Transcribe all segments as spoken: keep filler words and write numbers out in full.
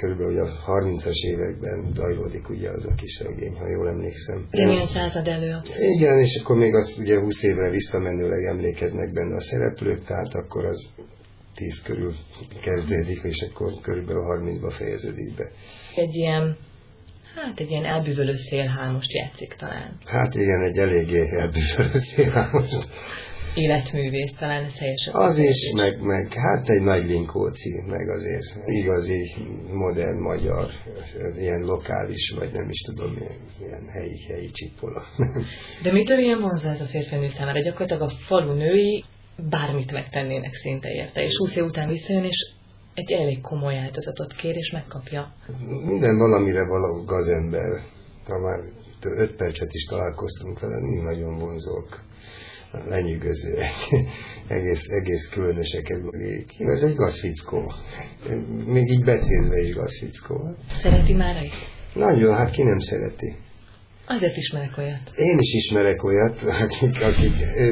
körülbelül a harmincas években zajlódik ugye az a kis regény, ha jól emlékszem. Ugyanilyen század elő, abszolút. Igen, és akkor még azt ugye húsz évre visszamenőleg emlékeznek benne a szereplők, tehát akkor az tíz körül kezdődik, és akkor körülbelül harmincba fejeződik be. Egy ilyen, hát egy ilyen elbűvölő szélhámost játszik talán. Hát igen, egy eléggé elbűvölő szélhámost. Életművész, talán ez helyesebb. Az is, meg, meg hát egy nagy Linkóci, meg azért igazi, modern magyar, ilyen lokális, vagy nem is tudom, ilyen, ilyen helyi, helyi csipola. De mitől ilyen vonzó ez a férfinő számára? Gyakorlatilag a falu női bármit megtennének szinte érte, és húsz év után visszajön, és egy elég komoly áldozatot kér, és megkapja. Minden valamire való gazember. Ha már öt percet is találkoztunk vele, nagyon vonzók, lenyűgözőek, egész, egész különösek. Ez egy gazfickó. Még így becézve is gazfickó. Szereti Márait? Nagyon, hát ki nem szereti. Azért ismerek olyat. Én is ismerek olyat, akik, akik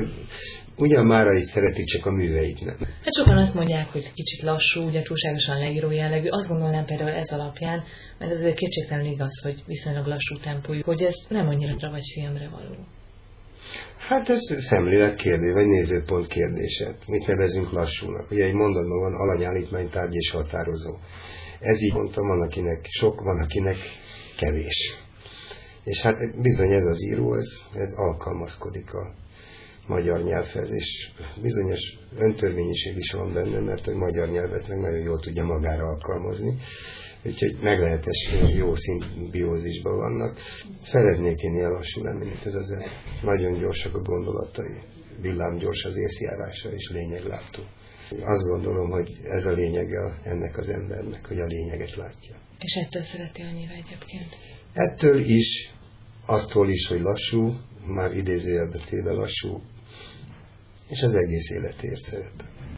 ugyan Márait szeretik, csak a műveit nem. Hát sokan azt mondják, hogy kicsit lassú, ugye túlságosan leíró jellegű. Azt gondolnám például ez alapján, mert azért kétségtelenül igaz, hogy viszonylag lassú tempójú, hogy ez nem annyira vagy filmre való. Hát ez szemlélet kérdés, vagy nézőpont kérdése. Mit nevezünk lassúnak? Ugye egy mondatban van alanyállítmány, tárgy és határozó. Ez így mondtam, van akinek sok, van akinek kevés. És hát bizony ez az író, ez, ez alkalmazkodik a magyar nyelvhez, és bizonyos öntörvényiség is van benne, mert a magyar nyelvet meg nagyon jól tudja magára alkalmazni. Úgyhogy meglehetes jó szimbiózisban vannak. Szeretnék én ilyen lassú lenni, mint ez az. Nagyon gyorsak a gondolatai, villámgyors az észjárása és lényeglátó. Azt gondolom, hogy ez a lényege ennek az embernek, hogy a lényeget látja. És ettől szereti annyira egyébként? Ettől is, attól is, hogy lassú, már idézőjelbe téve lassú, és az egész életért szeret.